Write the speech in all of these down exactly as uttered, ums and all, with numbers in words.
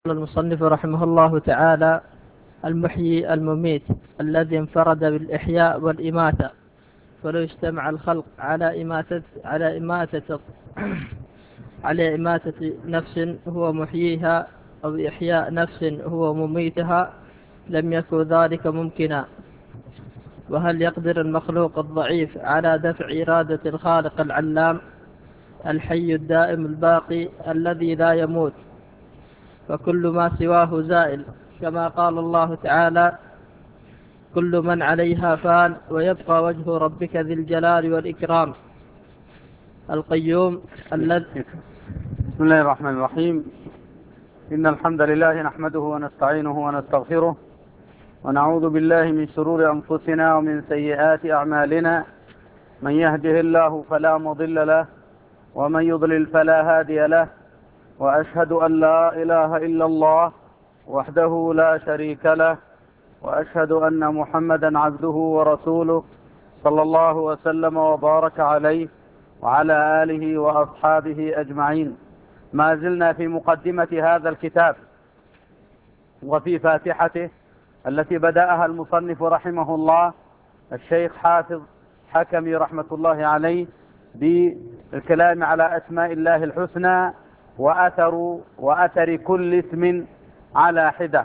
المصنف رحمه الله تعالى: المحيي المميت الذي انفرد بالإحياء والإماتة، فلو اجتمع الخلق على إماتة على إماتة على إماتة نفس هو محييها أو إحياء نفس هو مميتها لم يكن ذلك ممكنا. وهل يقدر المخلوق الضعيف على دفع إرادة الخالق العلام الحي الدائم الباقي الذي لا يموت؟ فكل ما سواه زائل، كما قال الله تعالى: كل من عليها فان ويبقى وجه ربك ذي الجلال والإكرام. القيوم الذي بسم الله الرحمن الرحيم. إن الحمد لله نحمده ونستعينه ونستغفره ونعوذ بالله من شرور أنفسنا ومن سيئات أعمالنا. من يهده الله فلا مضل له ومن يضلل فلا هادي له، وأشهد أن لا إله إلا الله وحده لا شريك له، وأشهد أن محمدا عبده ورسوله صلى الله وسلم وبارك عليه وعلى آله وأصحابه أجمعين. ما زلنا في مقدمة هذا الكتاب وفي فاتحته التي بدأها المصنف رحمه الله الشيخ حافظ حكمي رحمة الله عليه بالكلام على أسماء الله الحسنى وأثر وأثر كل اسم على حدة،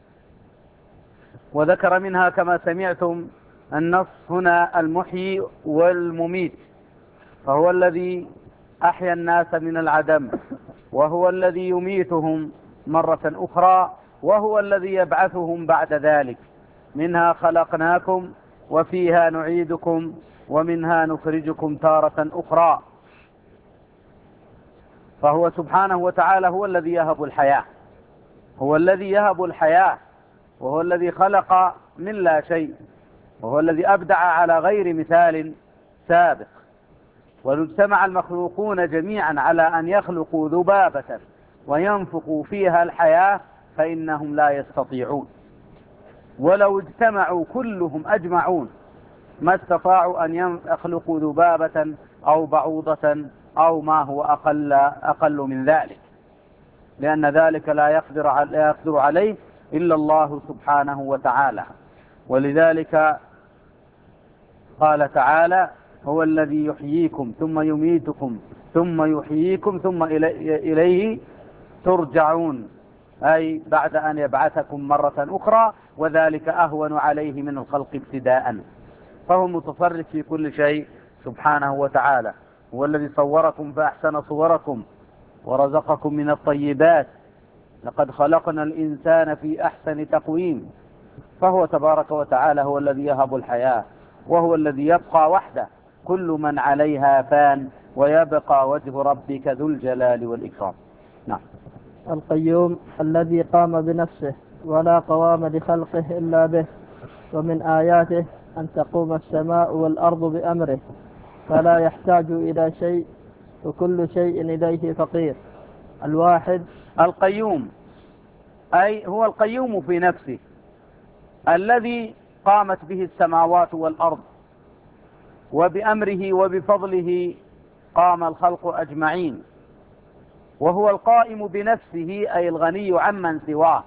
وذكر منها كما سمعتم النص هنا المحيي والمميت، فهو الذي أحيا الناس من العدم، وهو الذي يميتهم مرة أخرى، وهو الذي يبعثهم بعد ذلك. منها خلقناكم وفيها نعيدكم ومنها نخرجكم تارة أخرى. فهو سبحانه وتعالى هو الذي يهب الحياة، هو الذي يهب الحياة، وهو الذي خلق من لا شيء، وهو الذي أبدع على غير مثال سابق. ولو اجتمع المخلوقون جميعا على أن يخلقوا ذبابة وينفقوا فيها الحياة فإنهم لا يستطيعون، ولو اجتمعوا كلهم أجمعون ما استطاعوا أن يخلقوا ذبابة أو بعوضة أو ما هو أقل, أقل من ذلك، لأن ذلك لا يقدر, لا يقدر عليه إلا الله سبحانه وتعالى. ولذلك قال تعالى: هو الذي يحييكم ثم يميتكم ثم يحييكم ثم إليه ترجعون، أي بعد أن يبعثكم مرة أخرى، وذلك أهون عليه من الخلق ابتداء. فهو متصرف في كل شيء سبحانه وتعالى. هو الذي صوركم فأحسن صوركم ورزقكم من الطيبات، لقد خلقنا الإنسان في أحسن تقويم. فهو تبارك وتعالى هو الذي يهب الحياة، وهو الذي يبقى وحده. كل من عليها فان ويبقى وجه ربك ذو الجلال والإكرام. نعم. القيوم الذي قام بنفسه ولا قوام لخلقه إلا به، ومن آياته أن تقوم السماء والأرض بأمره فلا يحتاج إلى شيء وكل شيء إليه فقير. الواحد القيوم، أي هو القيوم في نفسه الذي قامت به السماوات والأرض، وبأمره وبفضله قام الخلق أجمعين. وهو القائم بنفسه، أي الغني عمن سواه،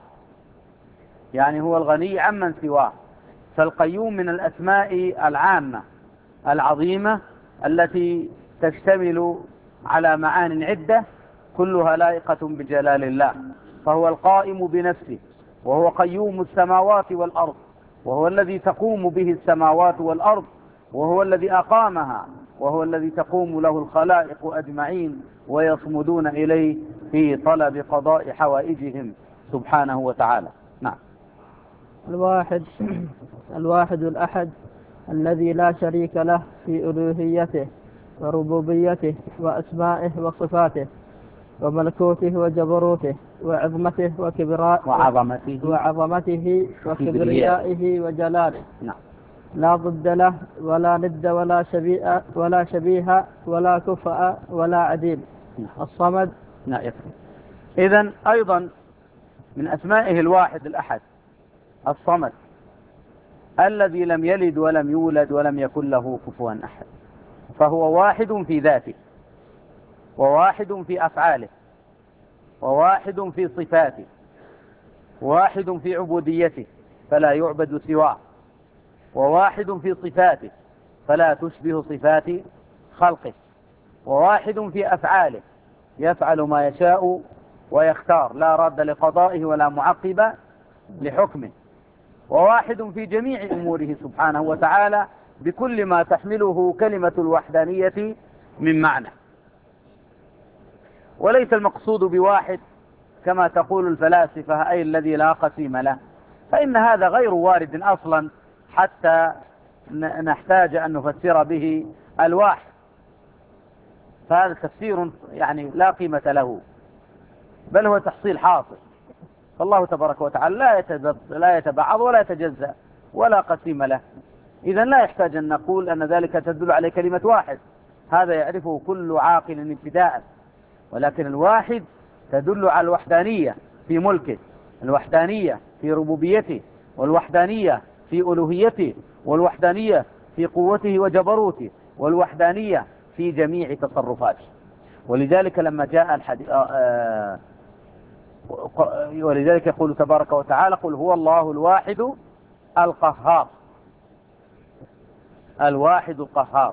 يعني هو الغني عمن سواه. فالقيوم من الأسماء العامة العظيمة التي تشتمل على معان عدة كلها لائقة بجلال الله. فهو القائم بنفسه، وهو قيوم السماوات والأرض، وهو الذي تقوم به السماوات والأرض، وهو الذي أقامها، وهو الذي تقوم له الخلائق أجمعين ويصمدون إليه في طلب قضاء حوائجهم سبحانه وتعالى. نعم. الواحد الواحد الأحد الذي لا شريك له في ألوهيته وربوبيته وأسمائه وصفاته وملكوته وجبروته وعظمته وكبراء وعظمته وعظمته وكبريائه وجلاله. نعم. لا ضد له ولا ند ولا شبيه ولا شبيه ولا كفء ولا عديل. نعم. الصمد. نعم. إذن أيضا من أسمائه الواحد الأحد الصمد، الذي لم يلد ولم يولد ولم يكن له كفوا أحد. فهو واحد في ذاته، وواحد في أفعاله، وواحد في صفاته، واحد في عبوديته فلا يعبد سواه، وواحد في صفاته فلا تشبه صفات خلقه، وواحد في أفعاله يفعل ما يشاء ويختار لا راد لقضائه ولا معقب لحكمه، وواحد في جميع أموره سبحانه وتعالى بكل ما تحمله كلمة الوحدانية من معنى. وليس المقصود بواحد كما تقول الفلاسفة أي الذي لا قسيم له، فإن هذا غير وارد أصلا حتى نحتاج أن نفسر به الواحد، فهذا تفسير يعني لا قيمة له، بل هو تحصيل حاصل. فالله تبارك وتعالى لا يتبعض ولا يتجزأ ولا قسيم له، إذن لا يحتاج أن نقول أن ذلك تدل عليه كلمة واحد، هذا يعرفه كل عاقل ابتداء. ولكن الواحد تدل على الوحدانية في ملكه، الوحدانية في ربوبيته، والوحدانية في ألوهيته، والوحدانية في قوته وجبروته، والوحدانية في جميع تصرفاته. ولذلك لما جاء الحديث آه ولذلك يقول تبارك وتعالى: قل هو الله الواحد القهار، الواحد القهار.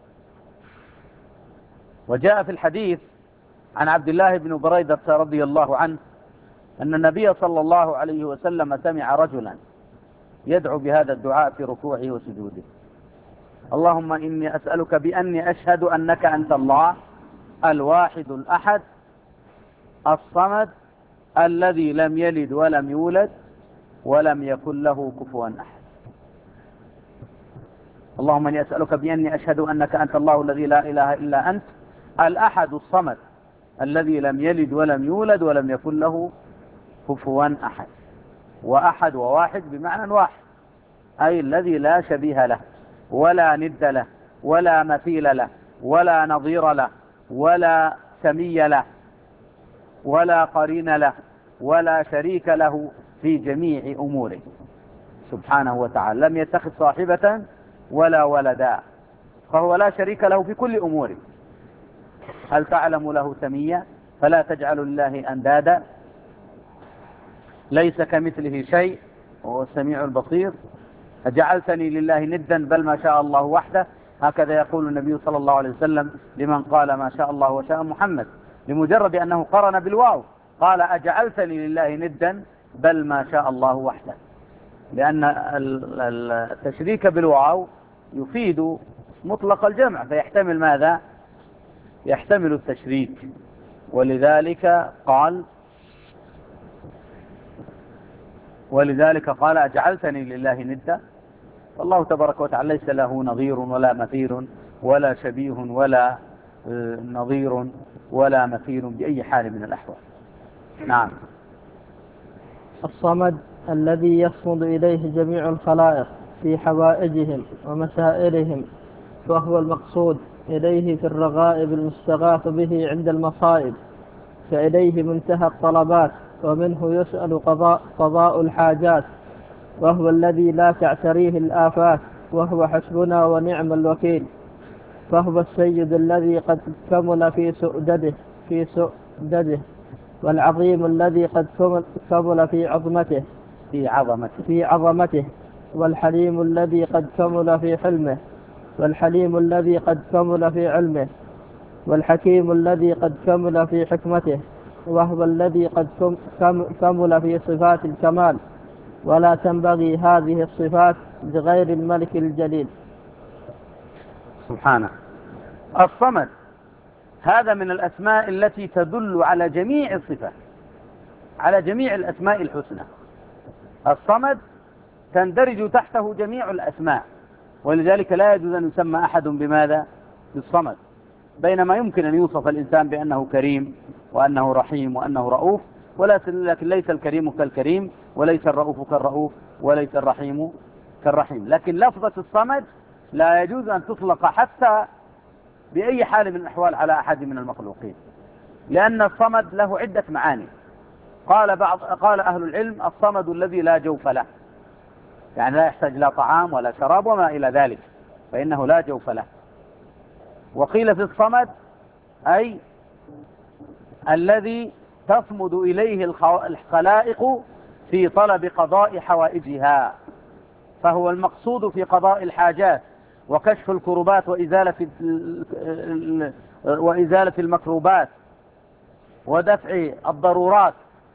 وجاء في الحديث عن عبد الله بن بريدة رضي الله عنه أن النبي صلى الله عليه وسلم سمع رجلا يدعو بهذا الدعاء في ركوعه وسجوده: اللهم إني أسألك بأني أشهد أنك أنت الله الواحد الأحد الصمد الذي لم يلد ولم يولد ولم يكن له كفوا أحد. اللهم إني أسألك بأني أشهد أنك أنت الله الذي لا إله إلا أنت الأحد الصمد الذي لم يلد ولم يولد ولم يكن له كفوا أحد. وأحد وواحد بمعنى واحد، أي الذي لا شبيه له ولا ند له ولا مثيل له ولا نظير له ولا سمي له ولا قرين له ولا شريك له في جميع أموره سبحانه وتعالى، لم يتخذ صاحبة ولا ولدا، فهو لا شريك له في كل أموره. هل تعلم له سميا؟ فلا تجعلوا لله أندادا، ليس كمثله شيء وهو السميع البصير. أجعلتني لله ندا بل ما شاء الله وحده، هكذا يقول النبي صلى الله عليه وسلم لمن قال ما شاء الله وشاء محمد، لمجرد أنه قرن بالواو قال أجعلتني لله ندا بل ما شاء الله وحده، لأن التشريك بالواو يفيد مطلق الجمع، فيحتمل ماذا؟ يحتمل التشريك. ولذلك قال ولذلك قال أجعلتني لله ندا، والله تبارك وتعالى ليس له نظير ولا مثيل ولا شبيه ولا نظير ولا مثيل بأي حال من الأحوال. نعم. الصمد الذي يصمد إليه جميع الخلائق في حوائجهم ومسائلهم، وهو المقصود إليه في الرغائب المستغاث به عند المصائب، فإليه منتهى الطلبات ومنه يسأل قضاء, قضاء الحاجات، وهو الذي لا تعتريه الآفات، وهو حسبنا ونعم الوكيل، فهو السيد الذي قد كمل في سؤدده في سؤدده والعظيم الذي قد كمل في عظمته في عظمته في عظمته والحليم الذي قد كمل في حلمه، والحليم الذي قد كمل في علمه، والحكيم الذي قد كمل في حكمته، وهو الذي قد كمل في صفات الكمال، ولا تنبغي هذه الصفات لغير الملك الجليل سبحانه. الصمد هذا من الأسماء التي تدل على جميع الصفات، على جميع الأسماء الحسنى. الصمد تندرج تحته جميع الأسماء، ولذلك لا يجوز أن يسمى أحد بماذا؟ بالصمد، بينما يمكن أن يوصف الإنسان بأنه كريم وأنه رحيم وأنه رؤوف، ولكن ليس الكريم كالكريم وليس الرؤوف كالرؤوف وليس الرحيم كالرحيم. لكن لفظة الصمد لا يجوز أن تطلق حتى بأي حال من الأحوال على أحد من المخلوقين، لأن الصمد له عدة معاني. قال بعض قال أهل العلم: الصمد الذي لا جوف له، يعني لا يحتاج لا طعام ولا شراب وما إلى ذلك، فإنه لا جوف له. وقيل في الصمد أي الذي تصمد إليه الخلائق في طلب قضاء حوائجها، فهو المقصود في قضاء الحاجات وكشف الكربات وإزالة وإزالة المكروبات ودفع الضرورات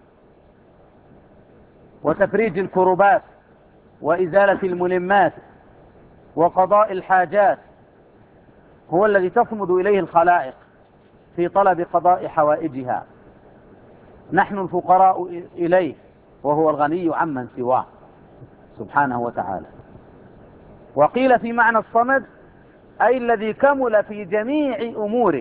وتفريج الكربات وإزالة الملمات وقضاء الحاجات، هو الذي تصمد إليه الخلائق في طلب قضاء حوائجها. نحن الفقراء إليه وهو الغني عمن سواه سبحانه وتعالى. وقيل في معنى الصمد أي الذي كمل في جميع أموره،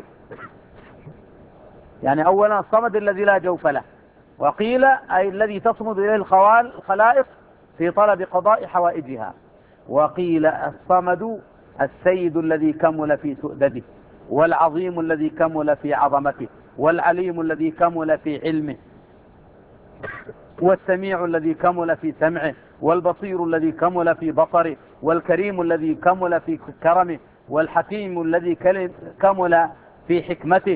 يعني أولا الصمد الذي لا جوف له، وقيل أي الذي تصمد إليه الخلائق في طلب قضاء حوائجها، وقيل الصمد السيد الذي كمل في سؤدده، والعظيم الذي كمل في عظمته، والعليم الذي كمل في علمه، والسميع الذي كمل في سمعه، والبصير الذي كمل في بصره، والكريم الذي كمل في كرمه، والحكيم الذي كمل في حكمته،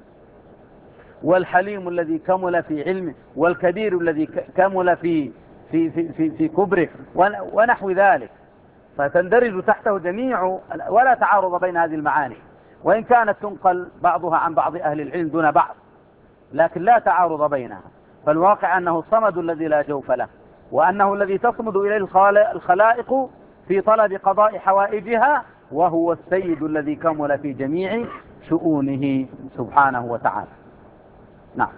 والحليم الذي كمل في علمه، والكبير الذي كمل في في في في, في كبره، ونحو ذلك. فتندرج تحته جميع، ولا تعارض بين هذه المعاني، وإن كانت تنقل بعضها عن بعض أهل العلم دون بعض، لكن لا تعارض بينها. فالواقع أنه الصمد الذي لا جوف له، وأنه الذي تصمد إليه الخلائق في طلب قضاء حوائجها، وهو السيد الذي كمل في جميع شؤونه سبحانه وتعالى. نعم.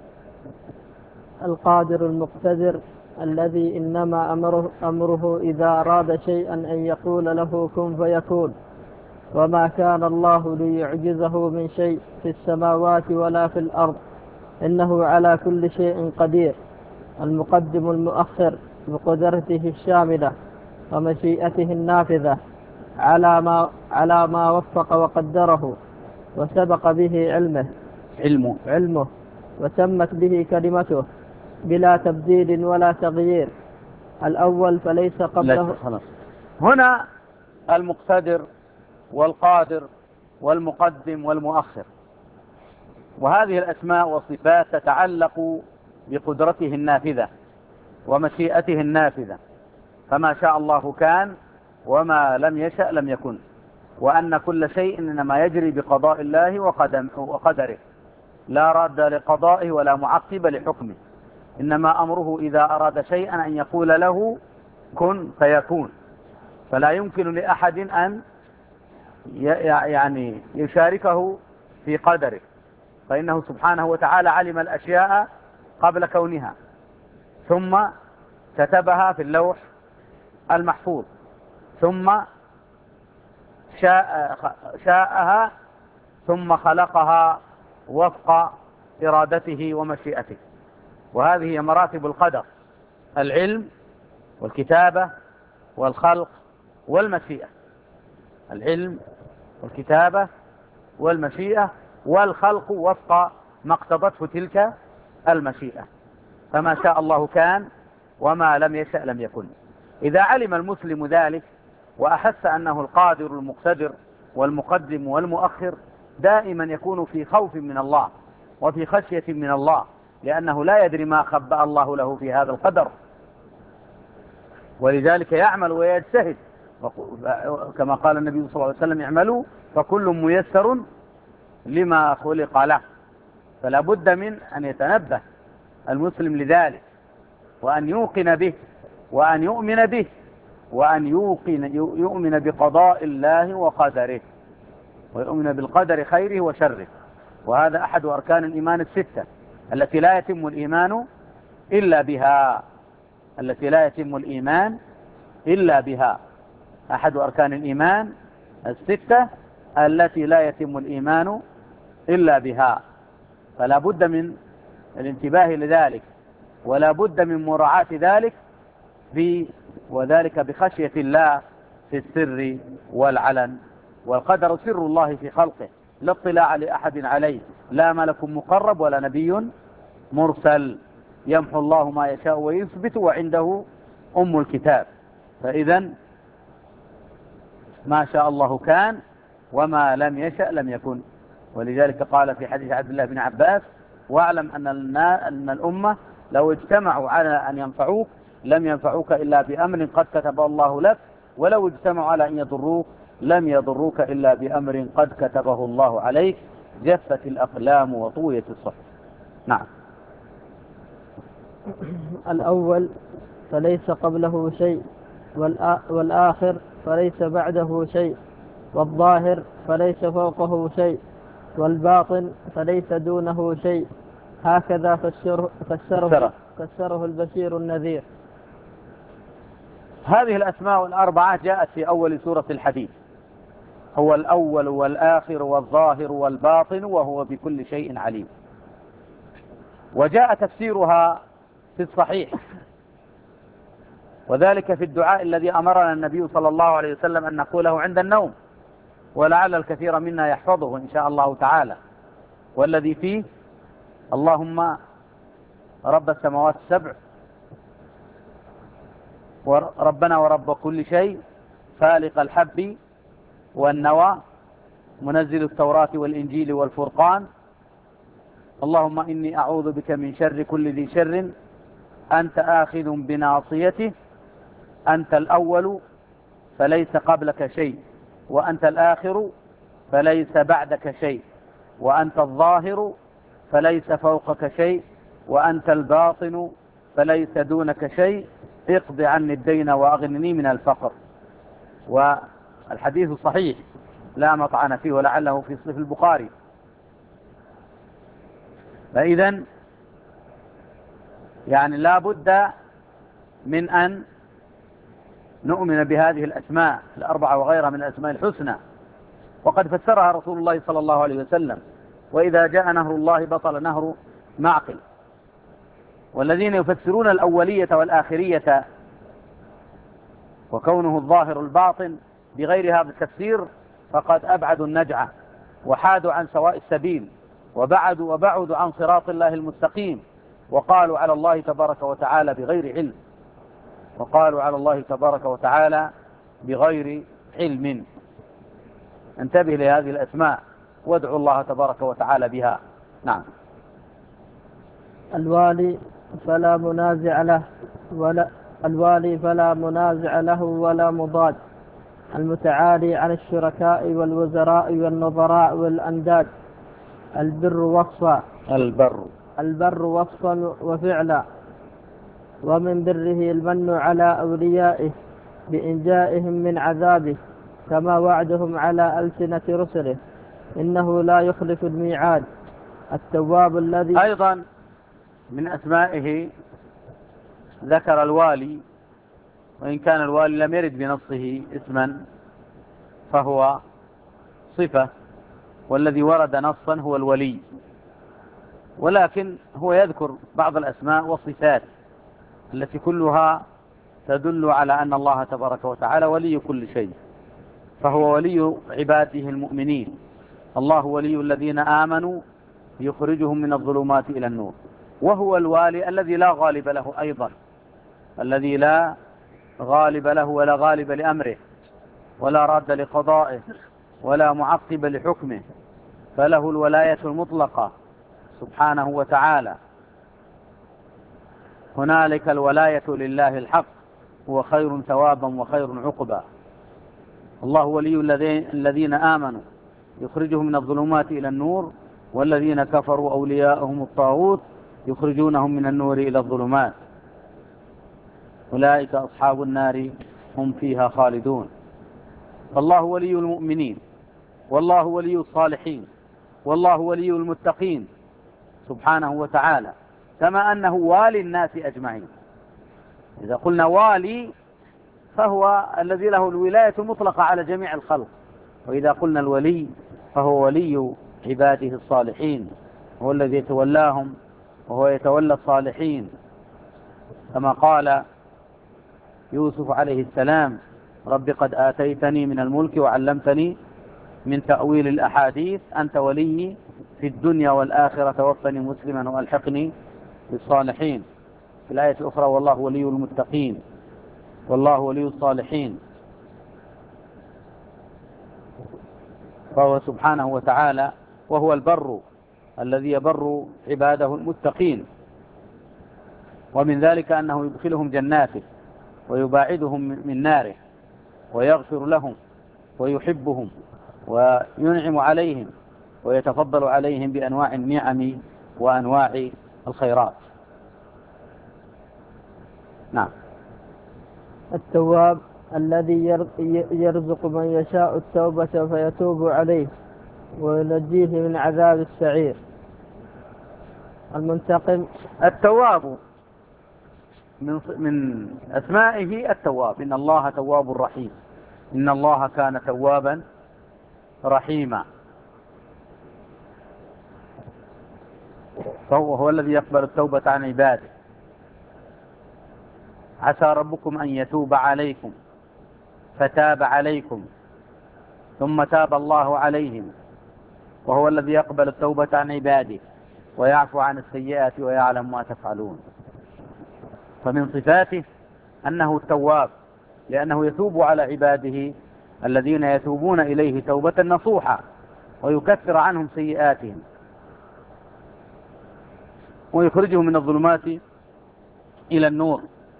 القادر المقتدر الذي إنما أمره, أمره إذا أراد شيئا أن يقول له كن فيكون، وما كان الله ليعجزه من شيء في السماوات ولا في الأرض، إنه على كل شيء قدير. المقدم المؤخر بقدرته الشاملة ومشيئته النافذة على ما, على ما وفق وقدره وسبق به علمه علمه, علمه وتمت به كلمته بلا تبديل ولا تغيير. الأول فليس قبله. هنا المقتدر والقادر والمقدم والمؤخر، وهذه الأسماء والصفات تتعلق بقدرته النافذة ومشيئته النافذة، فما شاء الله كان وما لم يشأ لم يكن، وأن كل شيء إنما يجري بقضاء الله وقدره، لا راد لقضائه ولا معقب لحكمه، إنما أمره إذا أراد شيئا أن يقول له كن فيكون، فلا يمكن لأحد أن يعني يشاركه في قدره، فإنه سبحانه وتعالى علم الأشياء قبل كونها، ثم كتبها في اللوح المحفوظ، ثم شاء شاءها ثم خلقها وفق إرادته ومشيئته. وهذه هي مراتب القدر: العلم والكتابة والخلق والمشيئة. العلم والكتابة والمشيئة والخلق وفق ما اقتضته تلك المشيئة، فما شاء الله كان وما لم يشأ لم يكن. إذا علم المسلم ذلك وأحس أنه القادر المقتدر والمقدم والمؤخر، دائما يكون في خوف من الله وفي خشية من الله، لأنه لا يدري ما خبأ الله له في هذا القدر، ولذلك يعمل ويجتهد، كما قال النبي صلى الله عليه وسلم: اعملوا فكل ميسر لما خلق له. فلا بد من أن يتنبه المسلم لذلك، وأن يوقن به، وأن يؤمن به، وأن يوقن يؤمن بقضاء الله وقدره، ويؤمن بالقدر خيره وشره. وهذا أحد أركان الإيمان الستة التي لا يتم الإيمان إلا بها، التي لا يتم الإيمان إلا بها، أحد أركان الإيمان الستة التي لا يتم الإيمان إلا بها. فلا بد من الانتباه لذلك، ولا بد من مراعاة ذلك، وذلك بخشية الله في السر والعلن. والقدر سر الله في خلقه، لا اطلاع لأحد عليه، لا ملك مقرب ولا نبي مرسل. يمحو الله ما يشاء ويثبت، وعنده أم الكتاب. فإذا ما شاء الله كان وما لم يشأ لم يكن. ولذلك قال في حديث عبد الله بن عباس: واعلم أن الأمة لو اجتمعوا على أن ينفعوك لم ينفعوك إلا بأمر قد كتبه الله لك، ولو اجتمعوا على أن يضروك لم يضروك إلا بأمر قد كتبه الله عليك. جفت الأقلام وطويت الصحف. نعم. الأول فليس قبله شيء، والآخر فليس بعده شيء، والظاهر فليس فوقه شيء، والباطن فليس دونه شيء. هكذا فسره, فسره, فسره البشير النذير. هذه الأسماء الأربعة جاءت في أول سورة الحديث. هو الأول والآخر والظاهر والباطن وهو بكل شيء عليم. وجاء تفسيرها في الصحيح، وذلك في الدعاء الذي أمرنا النبي صلى الله عليه وسلم أن نقوله عند النوم، ولعل الكثير منا يحفظه إن شاء الله تعالى، والذي فيه: اللهم رب السماوات السبع وربنا ورب كل شيء فالق الحب والنوى منزل التوراة والإنجيل والفرقان، اللهم إني أعوذ بك من شر كل ذي شر أنت آخذ بناصيته، أنت الأول فليس قبلك شيء، وأنت الآخر فليس بعدك شيء، وأنت الظاهر فليس فوقك شيء، وأنت الباطن فليس دونك شيء، اقض عني الدين وأغنني من الفقر. والحديث صحيح لا مطعن فيه، ولعله في صحيح البخاري. فإذا يعني لا بد من أن نؤمن بهذه الأسماء الأربعة وغيرها من الأسماء الحسنى، وقد فسرها رسول الله صلى الله عليه وسلم: وإذا جاء نهر الله بطل نهر معقل. والذين يفسرون الأولية والآخرية وكونه الظاهر الباطن بغير هذا التفسير فقد أبعدوا النجعة وحادوا عن سواء السبيل وبعدوا وبعدوا عن صراط الله المستقيم، وقالوا على الله تبارك وتعالى بغير علم وقالوا على الله تبارك وتعالى بغير علم. انتبه لهذه الأسماء وادعوا الله تبارك وتعالى بها. نعم. الوالي فلا منازع له ولا الوالي فلا منازع له ولا مضاد. المتعالي عن الشركاء والوزراء والنظراء والأنداد. البر وصفا البر البر وصفا وفعلا. ومن بره المن على أوليائه بإنجائهم من عذابه كما وعدهم على ألسنة رسله إنه لا يخلف الميعاد. التواب الذي أيضا من أسمائه ذكر الوالي، وإن كان الوالي لم يرد بنصه اسما فهو صفة، والذي ورد نصا هو الولي، ولكن هو يذكر بعض الأسماء والصفات التي كلها تدل على أن الله تبارك وتعالى ولي كل شيء، فهو ولي عباده المؤمنين. الله ولي الذين آمنوا يخرجهم من الظلمات إلى النور. وهو الوالي الذي لا غالب له أيضا، الذي لا غالب له ولا غالب لأمره ولا راد لقضائه ولا معقب لحكمه، فله الولاية المطلقة سبحانه وتعالى. هنالك الولاية لله الحق، هو خير ثوابا وخير عقبا. الله ولي الذين آمنوا يخرجهم من الظلمات إلى النور، والذين كفروا أولياءهم الطاغوت يخرجونهم من النور إلى الظلمات، أولئك أصحاب النار هم فيها خالدون. فالله ولي المؤمنين، والله ولي الصالحين، والله ولي المتقين سبحانه وتعالى، كما أنه والي الناس أجمعين. إذا قلنا والي فهو الذي له الولاية المطلقة على جميع الخلق، وإذا قلنا الولي فهو ولي عباده الصالحين، هو الذي يتولاهم وهو يتولى الصالحين، كما قال يوسف عليه السلام: رب قد آتيتني من الملك وعلمتني من تأويل الأحاديث، أنت ولي في الدنيا والآخرة، توفني مسلما وألحقني بالصالحين. في الآية الأخرى: والله ولي المتقين، والله ولي الصالحين. فهو سبحانه وتعالى وهو البر الذي يبر عباده المتقين. ومن ذلك أنه يدخلهم جناته ويباعدهم من ناره ويغفر لهم ويحبهم وينعم عليهم ويتفضل عليهم بأنواع النعم وأنواع الخيرات. نعم. التواب الذي يرزق من يشاء التوبة فيتوب عليه وينجيه من عذاب السعير. المنتقم التواب من من أسمائه التواب، إن الله تواب رحيم، إن الله كان توابا رحيما، فهو هو الذي يقبل التوبة عن عباده. عسى ربكم أن يتوب عليكم فتاب عليكم ثم تاب الله عليهم وهو الذي يقبل التوبة عن عباده ويعفو عن السيئات ويعلم ما تفعلون. فمن صفاته أنه التواب، لأنه يتوب على عباده الذين يتوبون إليه توبة نصوحة ويكفر عنهم سيئاتهم ويخرجهم من الظلمات إلى النور.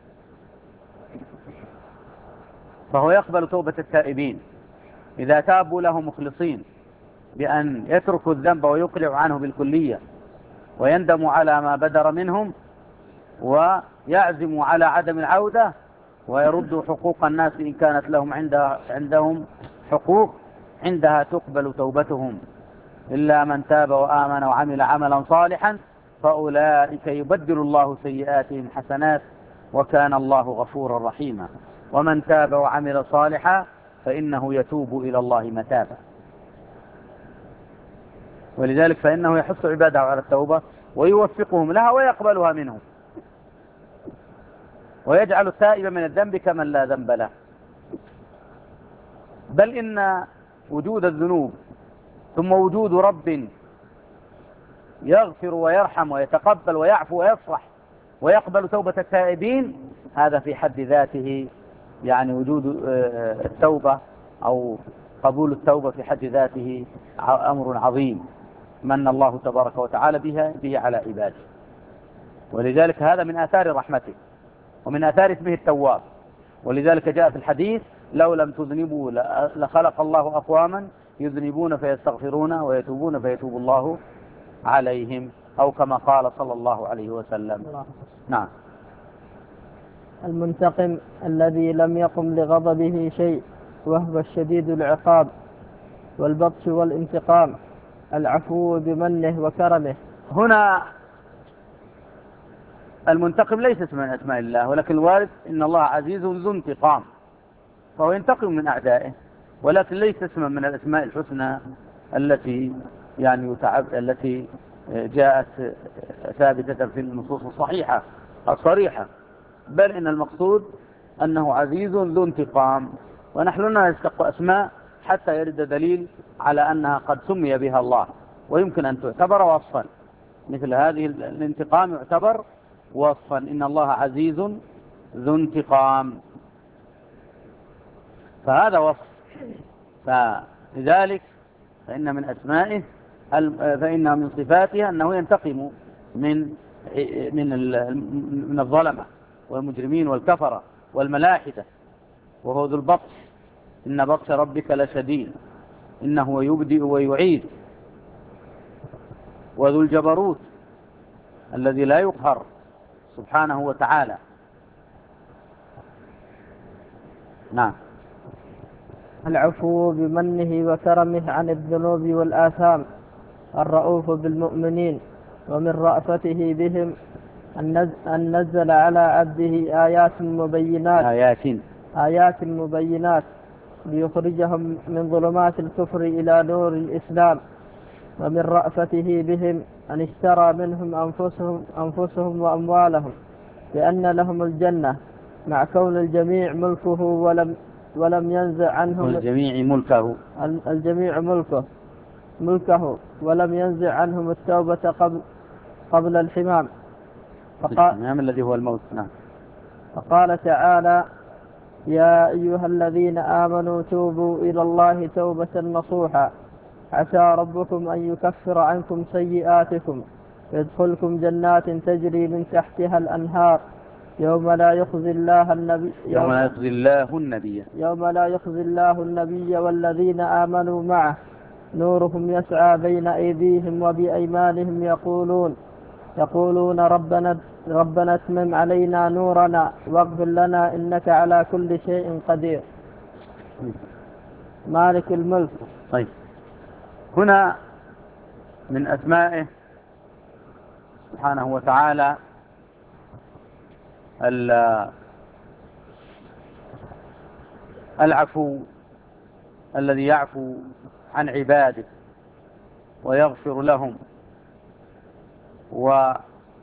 فهو يقبل توبة التائبين إذا تابوا له مخلصين بأن يتركوا الذنب ويقلعوا عنه بالكلية ويندموا على ما بدر منهم ويعزموا على عدم العودة ويردوا حقوق الناس إن كانت لهم عندها عندهم حقوق، عندها تقبل توبتهم. إلا من تاب وآمن وعمل عملا صالحا فأولئك يبدل الله سيئاتهم حسنات وكان الله غفورا رحيما. ومن تاب وعمل صالحا فإنه يتوب إلى الله متابا. ولذلك فإنه يحث عباده على التوبة ويوفقهم لها ويقبلها منهم، ويجعل التائب من الذنب كمن لا ذنب له. بل إن وجود الذنوب ثم وجود رب يغفر ويرحم ويتقبل ويعفو ويصفح ويقبل توبة التائبين، هذا في حد ذاته يعني وجود التوبة أو قبول التوبة في حد ذاته أمر عظيم من الله تبارك وتعالى بها به على عباده. ولذلك هذا من آثار رحمته ومن آثار اسمه التواب. ولذلك جاء في الحديث لو لم تذنبوا لخلق الله أقواما يذنبون فيستغفرون ويتوبون فيتوب الله عليهم، أو كما قال صلى الله عليه وسلم. نعم. المنتقم الذي لم يقم لغضبه شيء وهو الشديد العقاب والبطش والانتقام، العفو بمنه وكرمه. هنا المنتقم ليس اسم من أسماء الله، ولكن الوارد إن الله عزيز ذو انتقام، فهو ينتقم من أعدائه، ولكن ليس اسما من الأسماء الحسنى التي يعني يتعب التي جاءت ثابتة في النصوص الصحيحة الصريحة، بل إن المقصود أنه عزيز ذو انتقام. ونحن لا نشتق أسماء حتى يرد دليل على أنها قد سمي بها الله، ويمكن أن تعتبر وصفا، مثل هذه الانتقام يعتبر وصفا، إن الله عزيز ذو انتقام، فهذا وصف. فلذلك فإن من أسمائه فإن من صفاته أنه ينتقم من من من الظلمة والمجرمين والكفرة والملاحدة، وهو ذو البطش، إن بطش ربك لشديد، إنه يبدئ ويعيد، وذو الجبروت الذي لا يقهر سبحانه وتعالى. نعم. العفو بمنه وكرمه عن الذنوب والآثام، الرؤوف بالمؤمنين، ومن رأفته بهم أن نزل على عبده آيات مبينات آيات آيات مبينات ليخرجهم من ظلمات الكفر إلى نور الإسلام. ومن رأفته بهم أن اشترى منهم أنفسهم, أنفسهم وأموالهم بأن لهم الجنة، مع كون الجميع ملكه ولم ولم ينزع عنهم الجميع ملكه الجميع ملكه ملكه ولم ينزع عنهم التوبة قبل قبل الحمام. الحمام الذي هو الموت. نعم. فقال تعالى: يا أيها الذين آمنوا توبوا إلى الله توبة نصوحا، عسى ربكم أن يكفر عنكم سيئاتكم يدخلكم جنات تجري من تحتها الأنهار يوم لا يخزي الله النبي يوم لا يخزي الله النبي يوم لا يخزي الله النبي والذين آمنوا معه نورهم يسعى بين أيديهم وبأيمانهم يقولون يقولون ربنا ربنا اتمم علينا نورنا واغفر لنا إنك على كل شيء قدير. مالك الملك. طيب، هنا من أسمائه سبحانه وتعالى العفو الذي يعفو عن عباده ويغفر لهم، و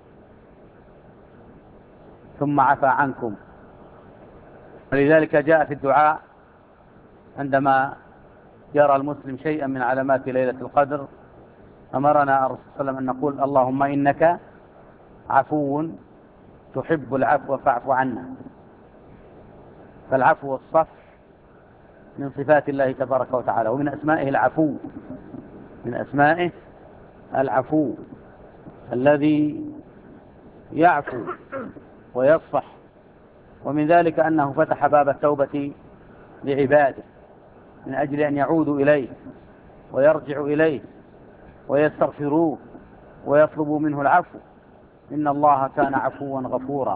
ثم عفى عنكم. ولذلك جاء في الدعاء عندما يرى المسلم شيئا من علامات ليلة القدر أمرنا الرسول صلى الله عليه وسلم أن نقول اللهم إنك عفو تحب العفو فاعف عنا. فالعفو والصفح من صفات الله تبارك وتعالى، ومن أسمائه العفو، من أسمائه العفو الذي يعفو ويصفح. ومن ذلك أنه فتح باب التوبة لعباده من أجل أن يعودوا إليه ويرجعوا إليه ويستغفروه ويطلبوا منه العفو. إن الله كان عفوا غفورا.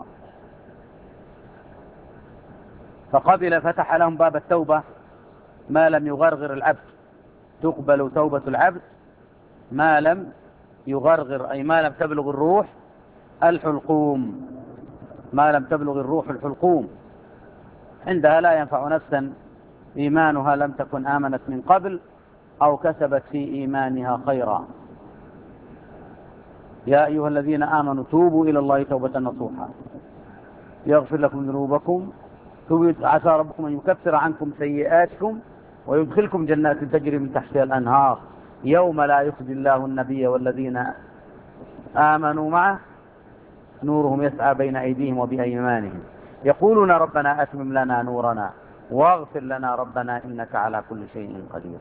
فقبل فتح لهم باب التوبة ما لم يغرغر العبد. تقبل توبة العبد ما لم يغرغر، أي ما لم تبلغ الروح الحلقوم، ما لم تبلغ الروح الحلقوم. عندها لا ينفع نفسا إيمانها لم تكن آمنت من قبل أو كسبت في إيمانها خيرا. يا أيها الذين آمنوا توبوا إلى الله توبة نصوحا يغفر لكم ذنوبكم عسى ربكم أن يكفر عنكم سيئاتكم ويدخلكم جنات تجري من تحتها الأنهار يوم لا يخزي الله النبي والذين آمنوا معه نورهم يسعى بين أيديهم وبأيمانهم يقولون ربنا أتمم لنا نورنا واغفر لنا ربنا إنك على كل شيء قدير.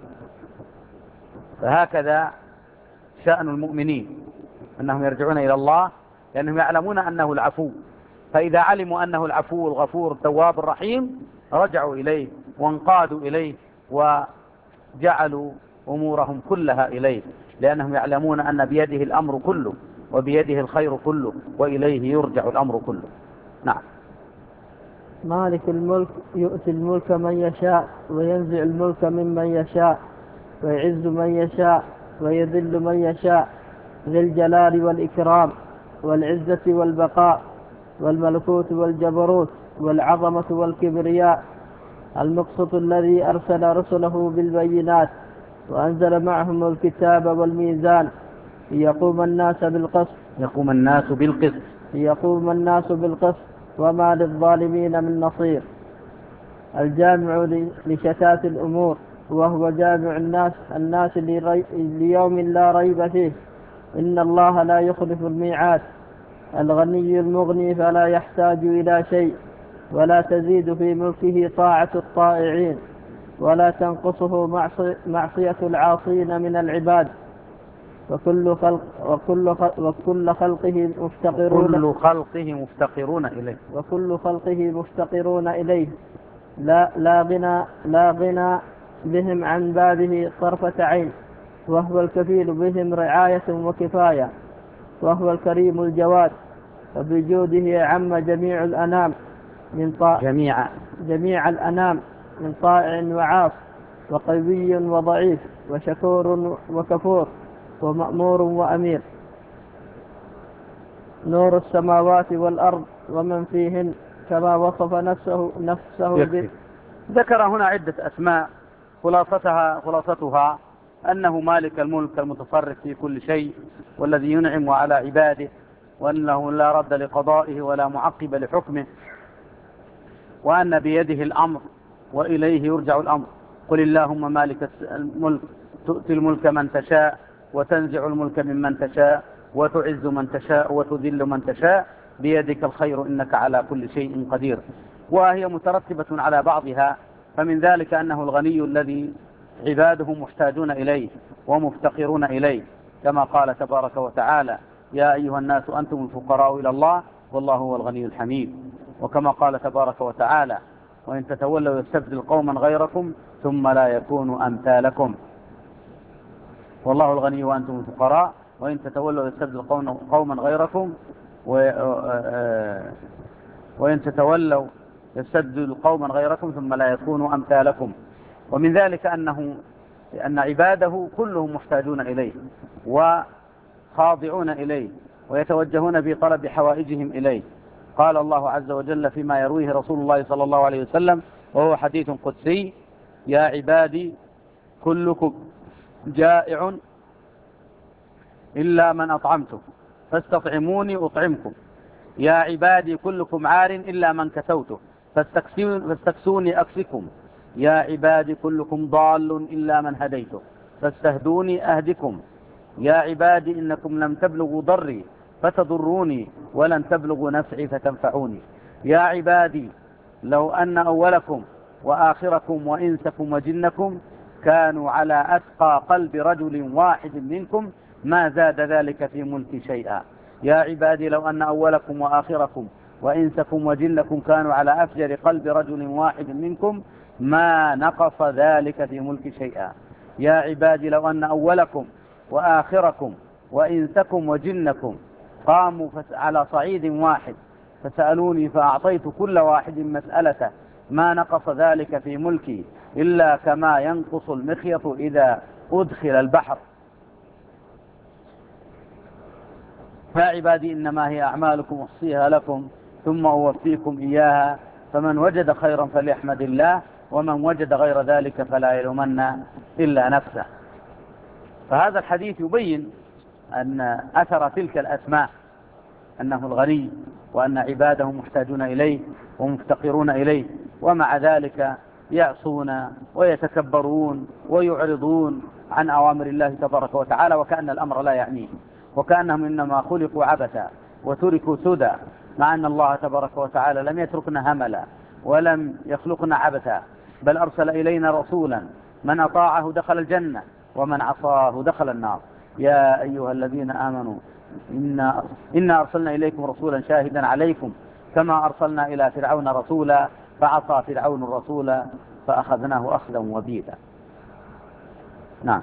فهكذا شأن المؤمنين أنهم يرجعون إلى الله لأنهم يعلمون أنه العفو. فإذا علموا أنه العفو الغفور التواب الرحيم رجعوا إليه وانقادوا إليه وجعلوا أمورهم كلها إليه، لأنهم يعلمون أن بيده الأمر كله وبيده الخير كله وإليه يرجع الأمر كله. نعم. مالك الملك يؤتي الملك من يشاء وينزع الملك ممن يشاء ويعز من يشاء ويذل من يشاء ذي الجلال والإكرام والعزة والبقاء والملكوت والجبروت والعظمة والكبرياء. المقسط الذي أرسل رسله بالبينات وأنزل معهم الكتاب والميزان ليقوم الناس بالقسط يقوم الناس بالقسط ليقوم الناس بالقسط وما للظالمين من نصير. الجامع لشتات الأمور وهو جامع الناس الناس ليوم لا ريب فيه إن الله لا يخلف الميعاد. الغني المغني فلا يحتاج إلى شيء ولا تزيد في ملكه طاعة الطائعين ولا تنقصه معصية العاصين من العباد. وكل خلق وكل خلق وكل خلقه مفتقرون كل خلقه مفتقرون إليه وكل خلقه مفتقرون إليه لا لا غنى لا غنى بهم عن بابه طرفة عين، وهو الكفيل بهم رعاية وكفاية، وهو الكريم الجواد وبجوده عم جميع الأنام من طاع جميع جميع الأنام من طائع وعاص وقوي وضعيف وشكور وكفور ومأمور وأمير. نور السماوات والأرض ومن فيهن كما وصف نفسه نفسه ب... ذكر هنا عدة أسماء خلاصتها خلاصتها أنه مالك الملك المتصرف في كل شيء والذي ينعم على عباده وأنه لا رد لقضائه ولا معقب لحكمه وأن بيده الأمر وإليه يرجع الأمر. قل اللهم مالك الملك تؤتي الملك من تشاء وتنزع الملك ممن تشاء وتعز من تشاء وتذل من تشاء بيدك الخير إنك على كل شيء قدير. وهي مترتبة على بعضها، فمن ذلك أنه الغني الذي عباده محتاجون إليه ومفتقرون إليه كما قال تبارك وتعالى يا أيها الناس أنتم الفقراء إلى الله والله هو الغني الحميد. وكما قال تبارك وتعالى وإن تتولوا يستبدل قوما غيركم ثم لا يكونوا أمثالكم. والله الغني وأنتم الفقراء وإن تتولوا يستبدل قوما غيركم وإن تتولوا يستبدل قوما غيركم ثم لا يكونوا أمثالكم. ومن ذلك أنه أن عباده كلهم محتاجون إليه وخاضعون إليه ويتوجهون بطلب حوائجهم إليه. قال الله عز وجل فيما يرويه رسول الله صلى الله عليه وسلم وهو حديث قدسي: يا عبادي كلكم جائع إلا من أطعمته فاستطعموني أطعمكم. يا عبادي كلكم عار إلا من كسوته فاستكسوني أكسكم. يا عبادي كلكم ضال إلا من هديته فاستهدوني أهدكم. يا عبادي إنكم لم تبلغوا ضري فتضروني ولن تبلغوا نفعي فتنفعوني. يا عبادي لو أن أولكم وآخركم وإنسكم وجنكم كانوا على أتقى قلب رجل واحد منكم ما زاد ذلك في ملكي شيئا. يا عبادي لو أن أولكم وآخركم وإنسكم وجنكم كانوا على أفجر قلب رجل واحد منكم ما نقص ذلك في ملك شيئا. يا عبادي لو أن أولكم وآخركم وإنسكم وجنكم قاموا على صعيد واحد فسألوني فأعطيت كل واحد مسألته ما نقص ذلك في ملكي إلا كما ينقص المخيط إذا أدخل البحر. يا عبادي إنما هي أعمالكم أحصيها لكم ثم أوفيكم إياها فمن وجد خيرا فليحمد الله ومن وجد غير ذلك فلا يلومن إلا نفسه. فهذا الحديث يبين أن أثر تلك الأسماء أنه الغني وأن عباده محتاجون إليه ومفتقرون إليه، ومع ذلك يعصون ويتكبرون ويعرضون عن أوامر الله تبارك وتعالى وكأن الأمر لا يعنيه وكأنهم إنما خلقوا عبثا وتركوا سدى، مع أن الله تبارك وتعالى لم يتركنا هملا ولم يخلقنا عبثا بل أرسل إلينا رسولا من أطاعه دخل الجنة ومن عصاه دخل النار. يا أيها الذين آمنوا إنا, إنا أرسلنا إليكم رسولا شاهدا عليكم كما أرسلنا إلى فرعون رسولا فعصى فرعون الرسول فأخذناه أخذا وبيدا. نعم.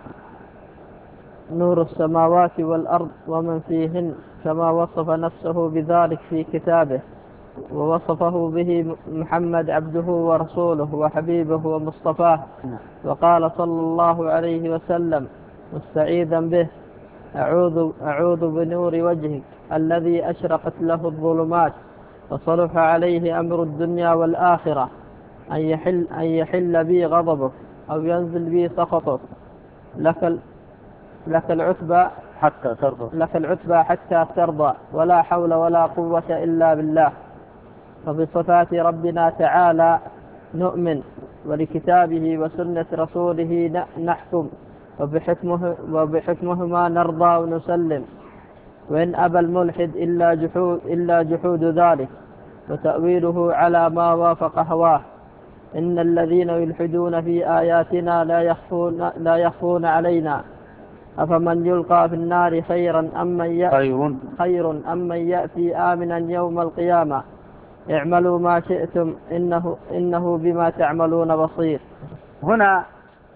نور السماوات والأرض ومن فيهن كما وصف نفسه بذلك في كتابه ووصفه به محمد عبده ورسوله وحبيبه ومصطفاه. وقال صلى الله عليه وسلم مستعيذا به: أعوذ, أعوذ بنور وجهك الذي أشرقت له الظلمات وصلح عليه أمر الدنيا والآخرة أن يحل, أن يحل بي غضبك أو ينزل بي سخطك لك, لك العتبى حتى ترضى لك العتبى حتى ترضى ولا حول ولا قوة إلا بالله. فبصفات ربنا تعالى نؤمن ولكتابه وسنة رسوله نحكم وبحكمه وبحكمهما نرضى ونسلم. وإن أبى الملحد إلا جحود, إلا جحود ذلك وتأويله على ما وافق هواه. إن الذين يلحدون في آياتنا لا يخفون, لا يخفون علينا أفمن يلقى في النار خيرا أم من يأتي, خير أم من يأتي آمنا يوم القيامة. اعملوا ما شئتم إنه, إنه بما تعملون بصير. هنا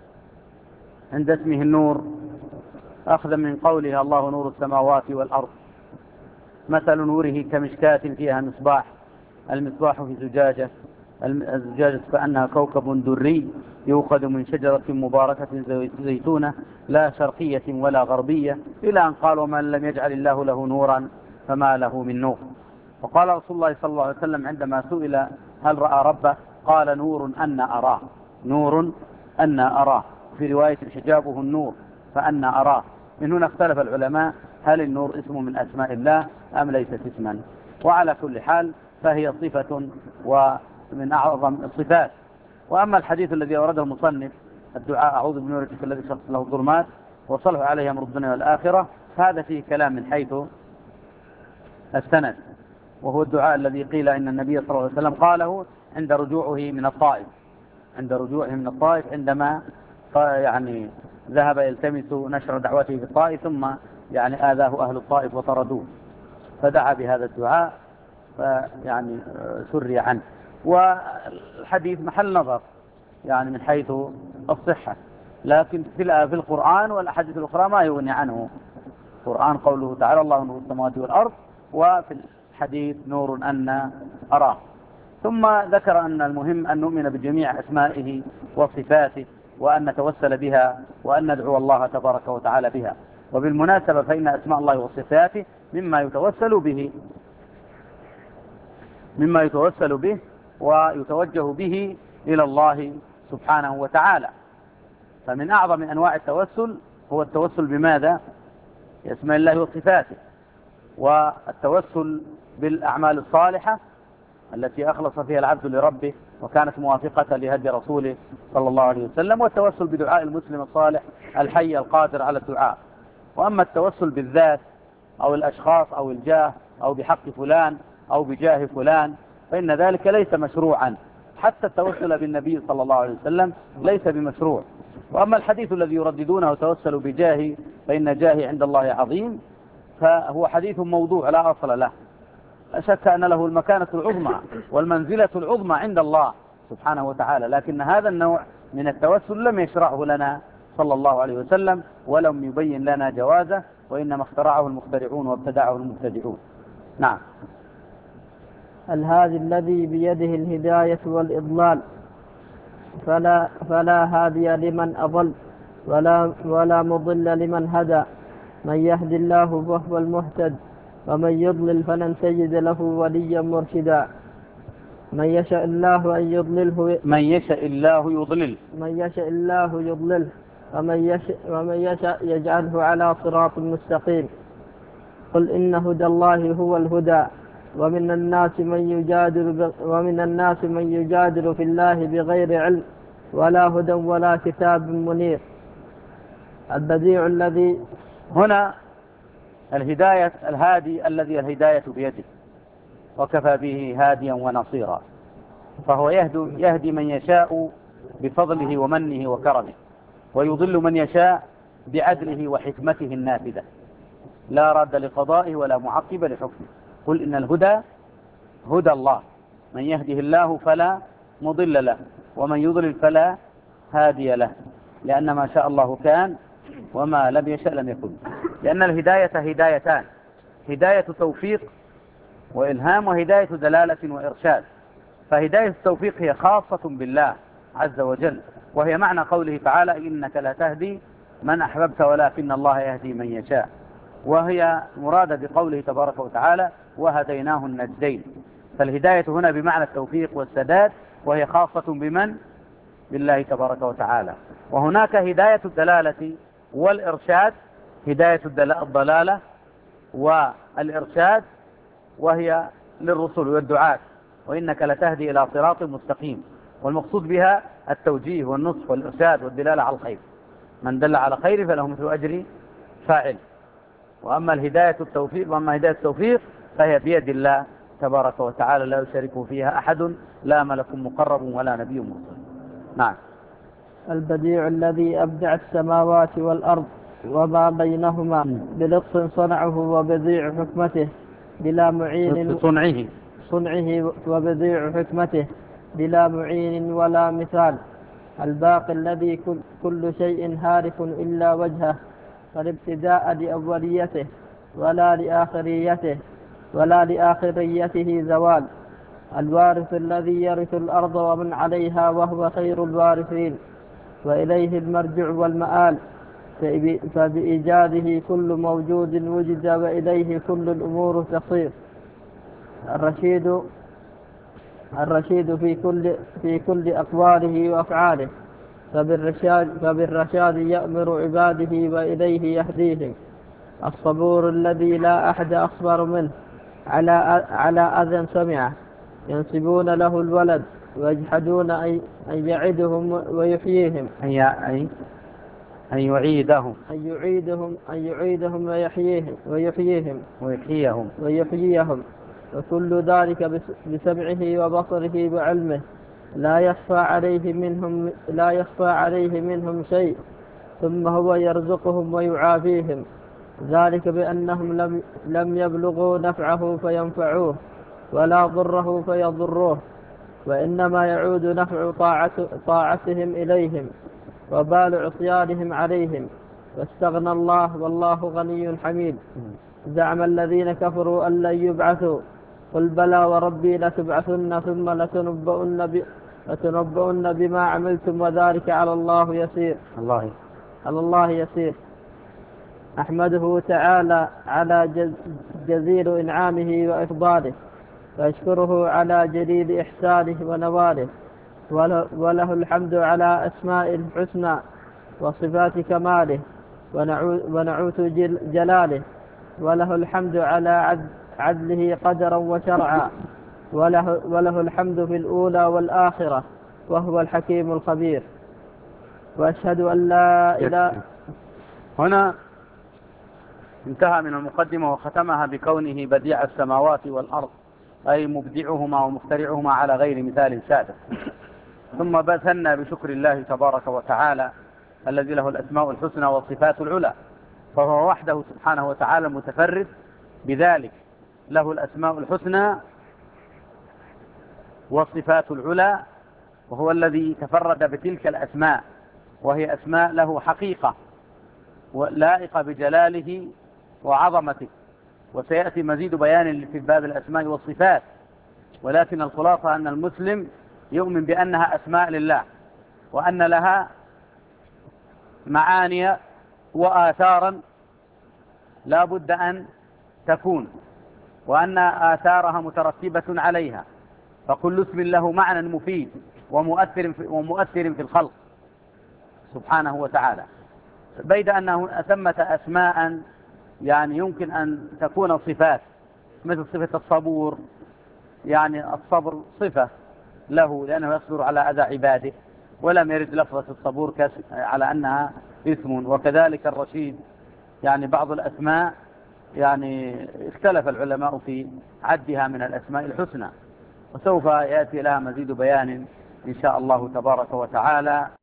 عند اسمه النور أخذ من قوله الله نور السماوات والأرض مثل نوره كمشكاة فيها مصباح المصباح في زجاجة الزجاجة كأنها كوكب دري يؤخذ من شجرة مباركة زيتونة لا شرقية ولا غربية إلى أن قال ومن لم يجعل الله له نورا فما له من نور. وقال رسول الله صلى الله عليه وسلم عندما سئل هل رأى ربه قال نور أن أراه نور أن أراه في رواية حجابه النور فأن أراه. من هنا اختلف العلماء هل النور اسم من أسماء الله أم ليست اسما، وعلى كل حال فهي صفة ومن أعظم الصفات. وأما الحديث الذي أورده المصنف الدعاء أعوذ بنورك الذي شخص له الظلمات وصلح عليه أمر الدنيا والآخرة هذا فيه كلام من حيث السند، وهو الدعاء الذي قيل إن النبي صلى الله عليه وسلم قاله عند رجوعه من الطائف عند رجوعه من الطائف عندما يعني ذهب يلتمس نشر دعوته في الطائف ثم يعني آذاه أهل الطائف وطردوه، فدعا بهذا الدعاء فيعني سري عنه. والحديث محل نظر يعني من حيث الصحة، لكن في القرآن والأحاديث الأخرى ما يغني عنه. القرآن قوله تعالى الله نور السماوات والأرض، وفي الحديث نور أن أراه. ثم ذكر أن المهم أن نؤمن بجميع أسمائه وصفاته، وأن نتوسل بها، وأن ندعو الله تبارك وتعالى بها. وبالمناسبة فإن أسماء الله وصفاته مما يتوسل به مما يتوسل به ويتوجه به إلى الله سبحانه وتعالى. فمن أعظم أنواع التوسل هو التوسل بماذا؟ بأسماء الله وصفاته، والتوسل بالأعمال الصالحة التي أخلص فيها العبد لربه وكانت موافقة لهدي رسوله صلى الله عليه وسلم، والتوسل بدعاء المسلم الصالح الحي القادر على الدعاء. وأما التوسل بالذات أو الأشخاص أو الجاه أو بحق فلان أو بجاه فلان فإن ذلك ليس مشروعا، حتى التوسل بالنبي صلى الله عليه وسلم ليس بمشروع. وأما الحديث الذي يرددونه توسلوا بجاهي فإن جاهي عند الله عظيم، فهو حديث موضوع لا أصل له، لا شك أن له المكانة العظمى والمنزلة العظمى عند الله سبحانه وتعالى، لكن هذا النوع من التوسل لم يشرعه لنا صلى الله عليه وسلم ولم يبين لنا جوازه، وإنما اخترعه المخترعون وابتدعه المبتدعون. نعم. الهادي الذي بيده الهداية والإضلال، فلا, فلا هادي لمن أضل ولا, ولا مضل لمن هدى. من يهد الله فهو المهتد، ومن يضلل فلن تجد له وليا مرشدا. من يشاء الله أن يضلله من يشاء الله يضلل من يشاء الله يضلله ومن يشاء, ومن يشاء يجعله على صراط مستقيم. قل إن هدى الله هو الهدى، ومن الناس من يجادل ومن الناس من يجادل في الله بغير علم ولا هدى ولا كتاب منير. البديع الذي هنا الهداية الهادي الذي الهداية بيده، وكفى به هاديا ونصيرا، فهو يهدي, يهدي من يشاء بفضله ومنه وكرمه، ويضل من يشاء بعدله وحكمته النافذة لا راد لقضائه ولا معقب لحكمه. قل إن الهدى هدى الله، من يهده الله فلا مضل له ومن يضلل فلا هادي له، لأن ما شاء الله كان وما لم يشاء لم يكن. لأن الهداية هدايتان، هداية توفيق وإلهام، وهداية دلالة وإرشاد. فهداية التوفيق هي خاصة بالله عز وجل، وهي معنى قوله تعالى إنك لا تهدي من أحببت ولكن الله يهدي من يشاء، وهي مرادة بقوله تبارك وتعالى وهديناه النجدين. فالهداية هنا بمعنى التوفيق والسداد، وهي خاصة بمن؟ بالله تبارك وتعالى. وهناك هداية الدلالة والإرشاد، هداية الضلالة والإرشاد وهي للرسل والدعاة، وإنك لتهدي إلى صراط مستقيم، والمقصود بها التوجيه والنصح والإرشاد والدلالة على الخير، من دل على خير فله مثل أجر فاعل. وأما الهداية التوفيق وأما هداية التوفيق فهي بيد الله تبارك وتعالى، لا يشارك فيها أحد، لا ملك مقرب ولا نبي مرسل. نعم. البديع الذي أبدع السماوات والأرض وما بينهما بلطف صنعه وبديع حكمته بلا معين صنعه صنعه وبديع حكمته بلا معين ولا مثال. الباقي الذي كل, كل شيء هارف إلا وجهه، فالابتداء لأوليته ولا لآخريته ولا لآخريته زوال. الوارث الذي يرث الأرض ومن عليها وهو خير الوارثين، وإليه المرجع والمآل، فبإيجاده كل موجود وجد وإليه كل الأمور تصير. الرشيد الرشيد في كل في كل أقواله وأفعاله، فبالرشاد فبالرشاد يأمر عباده وإليه يهديهم. الصبور الذي لا أحد أصبر منه على على أذى سمعه، ينسبون له الولد ويجحدون أن يعدهم ويحييهم أن أن يعيدهم أن يعيدهم أن يعيدهم ويحييهم ويحييهم ويحييهم ويحييهم وكل ذلك بسمعه وبصره وعلمه، لا يخفى عليه منهم لا يخفى عليه منهم شيء، ثم هو يرزقهم ويعافيهم. ذلك بأنهم لم, لم يبلغوا نفعه فينفعوه ولا ضره فيضروه، وإنما يعود نفع طاعت طاعتهم إليهم وبال عصيانهم عليهم، واستغنى الله والله غني حميد. زعم الذين كفروا أن لن يبعثوا، قل بلى وربي لتبعثن ثم لتنبؤن, ب... لتنبؤن بما عملتم وذلك على الله يسير. الله على الله يسير. أحمده تعالى على جز... جزيل إنعامه وإفضاله، وأشكره على جليل إحسانه ونواله، وله, وله الحمد على أسماء الحسنى وصفات كماله ونعوت جل... جلاله، وله الحمد على عدله قدرا وشرعا، وله, وله الحمد في الأولى والآخرة، وهو الحكيم الخبير. وأشهد أن لا إله. هنا انتهى من المقدمة وختمها بكونه بديع السماوات والأرض، أي مبدعهما ومخترعهما على غير مثال سابق. ثم بثنا بشكر الله تبارك وتعالى الذي له الأسماء الحسنى والصفات العلى، فهو وحده سبحانه وتعالى متفرد بذلك، له الأسماء الحسنى والصفات العلى، وهو الذي تفرد بتلك الأسماء، وهي أسماء له حقيقة لائقة بجلاله وعظمته. وسيأتي مزيد بيان في باب الأسماء والصفات، ولكن الخلاصة أن المسلم يؤمن بأنها أسماء لله، وأن لها معاني وآثارا لا بد أن تكون، وأن آثارها مترتبة عليها، فكل اسم له معنى مفيد ومؤثر في, ومؤثر في الخلق سبحانه وتعالى. بيد أنه ثمة أسماء يعني يمكن أن تكون صفات، مثل صفة الصبور، يعني الصبر صفة له لأنه يصبر على أذى عباده، ولم يرد لفظة الصبور على أنها اسم. وكذلك الرشيد، يعني بعض الأسماء يعني اختلف العلماء في عدها من الأسماء الحسنى، وسوف يأتي لها مزيد بيان إن شاء الله تبارك وتعالى.